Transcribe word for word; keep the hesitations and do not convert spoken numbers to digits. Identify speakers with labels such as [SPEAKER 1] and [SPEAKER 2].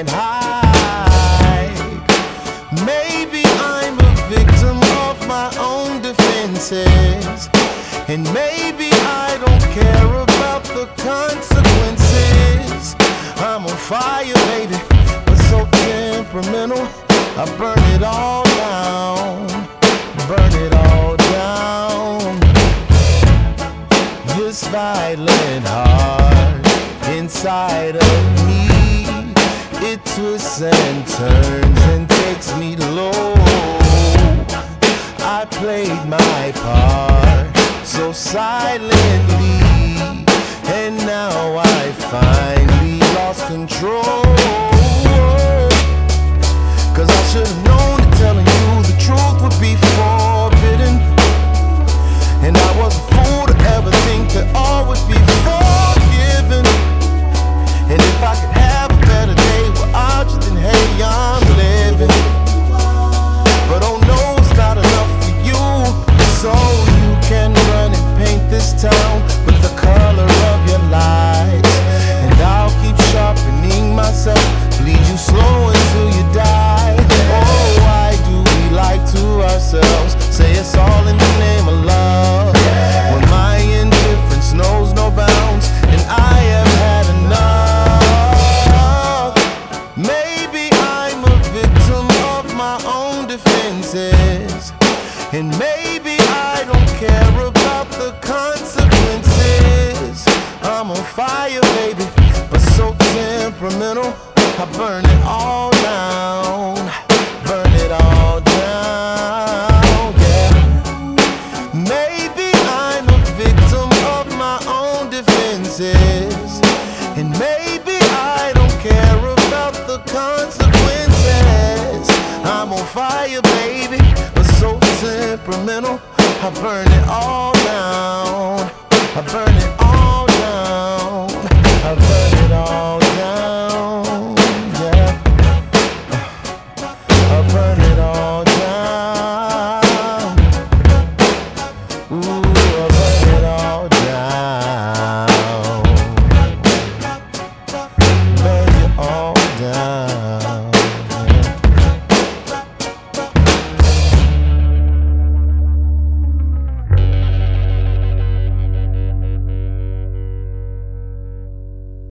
[SPEAKER 1] can't hide. Maybe I'm a victim of my own defenses, and maybe I don't care about the consequences. I'm on fire, baby, but so temperamental. I burn it all down, burn it all down. This violent heart inside of me, it twists and turns and takes me low. I played my part so silently, and now I finally lost control. Cause I should've known that telling you the truth would be forbidden, and I was a fool to ever think that all would be forgiven. And if I could have a better day without you, then hey, I'm living. But oh no, it's not enough for you, so you can run and paint this town with the color of your lies, and I'll keep sharpening myself, bleed you slow until you die. Oh, why do we lie to ourselves? Say it's all in the name of love, when my indifference knows no bounds, and I have had enough. Maybe I'm a victim of my own defenses, and maybe I don't care about the consequences. I'm on fire, baby, but so temperamental. I burn it all down, burn it all down, yeah. Maybe I'm a victim of my own defenses, and maybe I don't care about the consequences. I'm on fire, baby, but so temperamental. I burn it all down, I burn it all down.